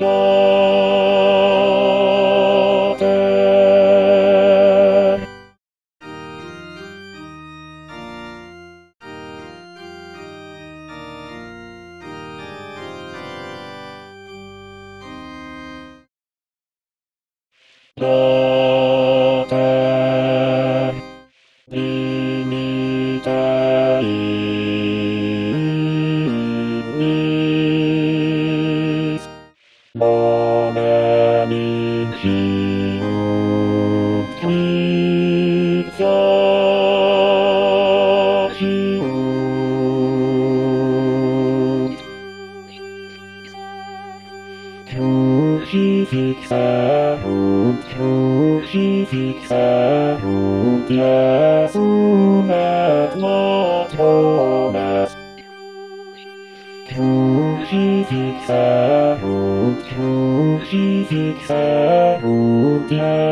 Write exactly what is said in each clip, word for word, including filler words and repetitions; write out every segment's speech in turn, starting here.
water. Water. Dignitatis bonum in cium quid faciunt. Crucifixerunt, crucifixerunt Iesum et latrones. Crucifixerunt, crucifixerunt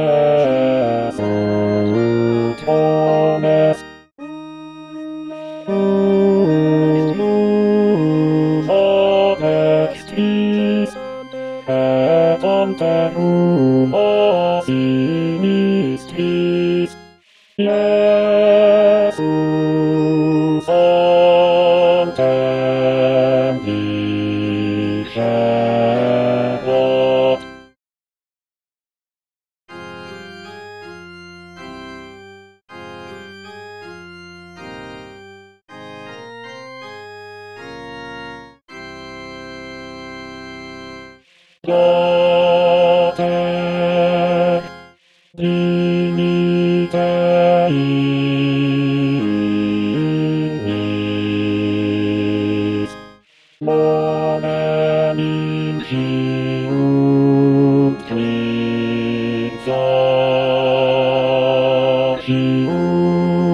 Iesum latrones. Unum ad extris et anterum a sinistris Iesus antem dicebat. Pater dignitatis bonum in cium quid faciunt.